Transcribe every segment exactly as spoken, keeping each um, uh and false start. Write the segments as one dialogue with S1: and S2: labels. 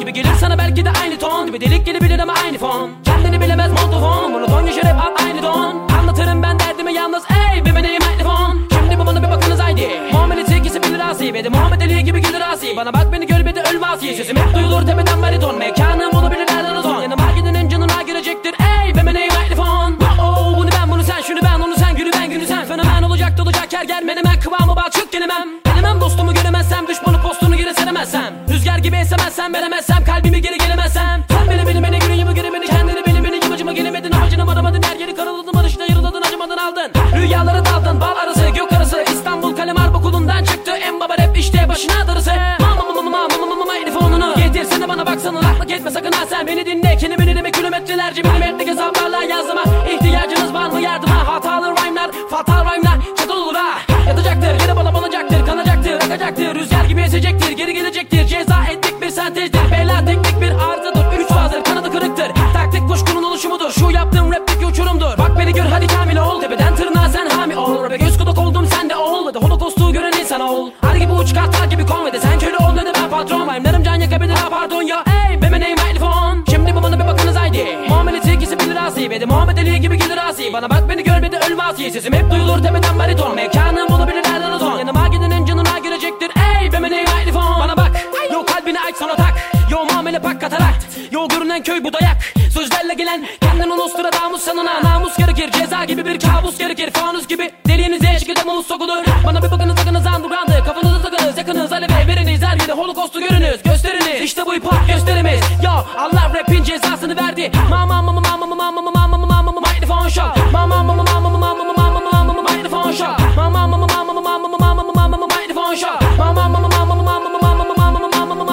S1: gibi gelir sana belki de aynı ton gibi delik gelebilir ama aynı fon. Kendini bilemez montofon, monoton yaşar hep al aynı don. Anlatırım ben derdimi yalnız ey bir meneyim mikrofon. Şimdi bu bana bir bakınız haydi. Muhammed ikisi bilir asi ve de Muhammed Ali gibi gelir asi. Bana bak beni gör bir de ölme asi. Sesim hep duyulur tepeden bariton. Mekanım bunu bilir nereden o ton. Yanıma gidenin canına girecektir ey bir meneyim mikrofon. Oh bunu ben bunu sen şunu ben onu sen günü ben günü sen. Fenomen olacak dolacak her gel menemen kıvamı balçık gelemem. Gelemem dostumu göremezsem düşmanı postunu geri seremezsem. Rüzgar gibi esemezsem veremezsem kalbimi geri gelemezsem. Sen beni beni beni günü gibi göre beni kendini beni beni yamacıma gelemedin. Amacını varamadın her yeri karaladın barışta yarıladın acımadın aldın. Rüyalara daldın bal arası gök arası İstanbul kalem harp okulundan çıktı en baba rap işte başına darısı. Mama mama mama mama mama telefonunu getirsene bana baksana laklık etme sakın ha sen beni dinle. Kendimi dinleme kilometrelerce milimetrik hesaplarla yazdıma. İhtiyacınız var mı yardıma hatalı rhyme'lar fatal rhyme'lar çatal olur ha. Yatacaktır yine bana banacaktır kanacaktır akacaktır rüzgar gibi esecektir geri gelecektir ceza ettik bir sentezdir bela teknik bir arızadır üç fazdır kanadı kırıktır taktik kuşkunun oluşumudur şu yaptığım rapteki uçurumdur. Bak beni gör hadi kamil ol tepeden tırnağa sen hami ol rap'e göz kulak oldum sen de ol ve de holokostu gören insan ol. Her gibi uç kartlar gibi konvede sen köle ol dedi ben patron rhyme'larım can yakabilir ha pardon ya ey be meneyim mikrofon. Şimdi bu bana bir bakınız haydi. Muhammed ikisi bilir asi ve de Muhammed Ali gibi gelir asi. Bana bak beni gör bir de ölme asi. Sesim hep duyulur tepeden bariton. Mekanım bunu bilir nereden o ton. Yanıma gidenin canına girecektir ey be meneyim mikrofon. Bana bak yo kalbini aç sana tak. Yo muamele bak katarakt. Yo görünen köy bu dayak. Sözlerle gelen kendini Nostradamus sanına. Namus gerekir ceza gibi bir kabus gerekir. Fanus gibi deliğinize eşlik edemuz sokulur. Bana bir bakınız sakınız underground'ı. Kafanızı takınız yakınız aleve veriniz. Her yerde holokostu görünüz gösteriniz. İşte bu hip hop gösterimiz. Yo Allah rapin cezasını verdi. Mama mama mama mama mama mama mama mama mikrofon show. Mama mama mama mama mama mama mama mikrofon show. Mama mama mama mama mama mama mama mama mikrofon show. Mama mama mama mama mama mama mama mama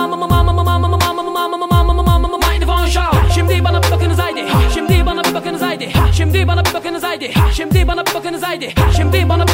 S1: mikrofon show. Şimdi bana bir bakınız haydi. Şimdi bana bir bakınız haydi. Şimdi bana bir bakınız haydi. Şimdi bana bir bakınız haydi. Şimdi bana